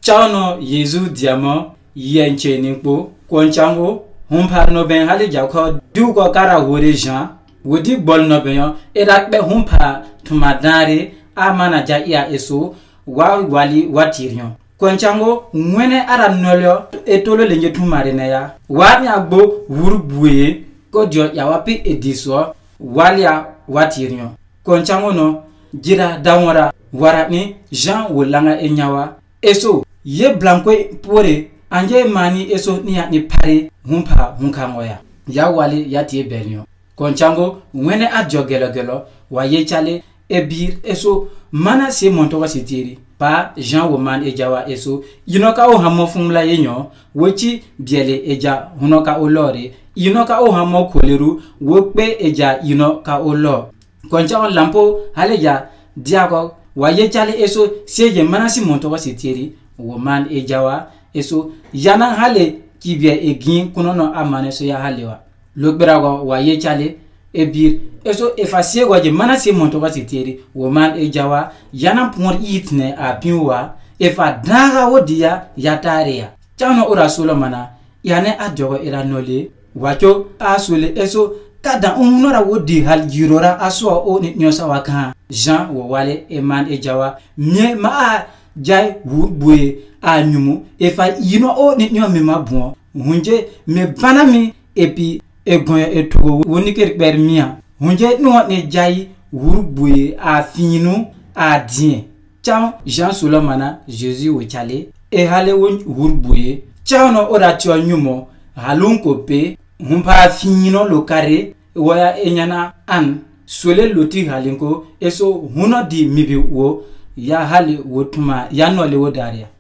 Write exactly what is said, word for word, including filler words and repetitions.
chano Yesu diamo yenche nipo konchango humpa no ben hali jako du ko kara wore Jean wodi bol no ben erak be humpa tumadare amana ja ia eso wa wali watiryon konchango mwene ara nolyo etolo lenje tumare na ya wani agbo wurbuye ko dio ya wapi ediso walia watiryon konchango no jira dawora warani Jean wolanga enyawa eso ye blanco pore anje mani eso ni ni pare humpa hunkangoya ya wali ya tie benyo konchango mwene adjogelo gelo wa ye chale ebir eso mana se monto wasitiri pa Jean woman ejawa eso yinoka o hamo fumla yenyo wochi biele eja hunoka olore yinoka o hamo koleru wokpe eja yinoka olo konchango lampo haleja diago wa ye chale eso seje mana si monto wasitiri woman ejawa eso yana hale kibye egin kunono amane so ya halewa lokberago wa ye chale ebir eso efasiye waje mana si monto wasitiri woman ejawa yana pon itne a pinwa efa daga wodia yataria chano ora solo mana yane adjogo ira nole wacho asule eso kada unora wodi hal girora aso o ni nyosa waka Jean wo wale eman ejawa mie ma jai wurbuye anyumu efa yino o ni nyo me mabon hunje me banami epi egon etugo woniker bermia hunje no ne jai wurbuye a finu a dien cham Jean Solomana Jésus wo chale e hale won wurbuye chano ora tio nyumo halunko pe humpa fino lokare waya enyana an sole loti halinko eso huno di mibi wo ya hali wotuma ya no le wodaria